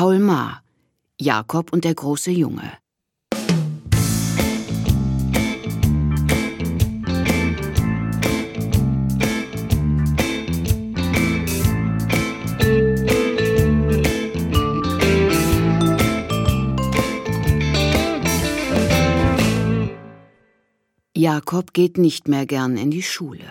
Paul Maar, Jakob und der große Junge. Jakob geht nicht mehr gern in die Schule.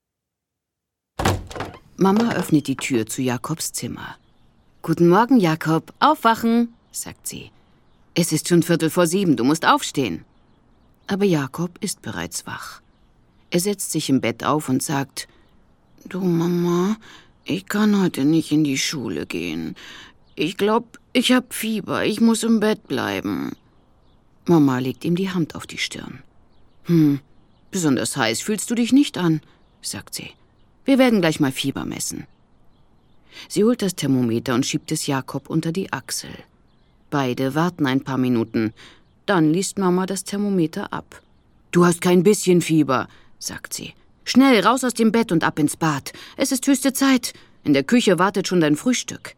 Mama öffnet die Tür zu Jakobs Zimmer. »Guten Morgen, Jakob. Aufwachen«, sagt sie. »Es ist schon 6:15, du musst aufstehen.« Aber Jakob ist bereits wach. Er setzt sich im Bett auf und sagt, »Du Mama, ich kann heute nicht in die Schule gehen. Ich glaube, ich habe Fieber, ich muss im Bett bleiben.« Mama legt ihm die Hand auf die Stirn. Besonders heiß fühlst du dich nicht an«, sagt sie. »Wir werden gleich mal Fieber messen.« Sie holt das Thermometer und schiebt es Jakob unter die Achsel. Beide warten ein paar Minuten. Dann liest Mama das Thermometer ab. »Du hast kein bisschen Fieber«, sagt sie. »Schnell, raus aus dem Bett und ab ins Bad. Es ist höchste Zeit. In der Küche wartet schon dein Frühstück.«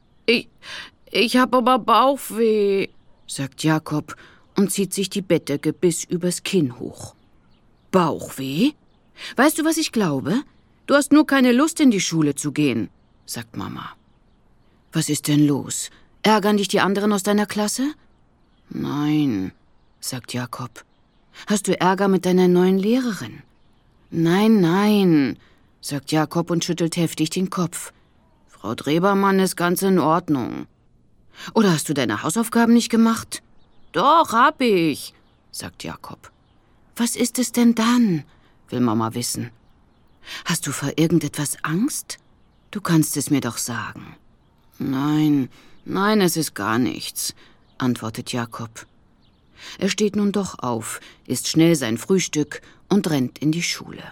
Ich habe aber Bauchweh«, sagt Jakob und zieht sich die Bettdecke bis übers Kinn hoch. »Bauchweh? Weißt du, was ich glaube? Du hast nur keine Lust, in die Schule zu gehen«, sagt Mama. »Was ist denn los? Ärgern dich die anderen aus deiner Klasse?« »Nein«, sagt Jakob. »Hast du Ärger mit deiner neuen Lehrerin?« »Nein«, sagt Jakob und schüttelt heftig den Kopf. »Frau Drebermann ist ganz in Ordnung.« »Oder hast du deine Hausaufgaben nicht gemacht?« »Doch, hab ich«, sagt Jakob. »Was ist es denn dann?«, will Mama wissen. »Hast du vor irgendetwas Angst? Du kannst es mir doch sagen.« Nein, es ist gar nichts«, antwortet Jakob. Er steht nun doch auf, isst schnell sein Frühstück und rennt in die Schule.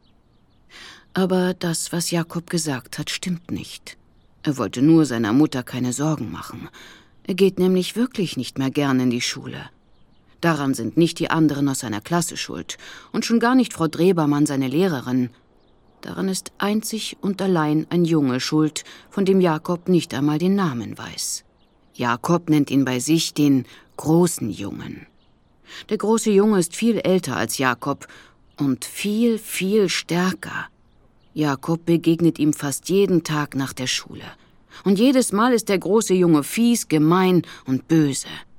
Aber das, was Jakob gesagt hat, stimmt nicht. Er wollte nur seiner Mutter keine Sorgen machen. Er geht nämlich wirklich nicht mehr gern in die Schule. Daran sind nicht die anderen aus seiner Klasse schuld und schon gar nicht Frau Drebermann, seine Lehrerin. Daran ist einzig und allein ein Junge schuld, von dem Jakob nicht einmal den Namen weiß. Jakob nennt ihn bei sich den großen Jungen. Der große Junge ist viel älter als Jakob und viel, viel stärker. Jakob begegnet ihm fast jeden Tag nach der Schule. Und jedes Mal ist der große Junge fies, gemein und böse.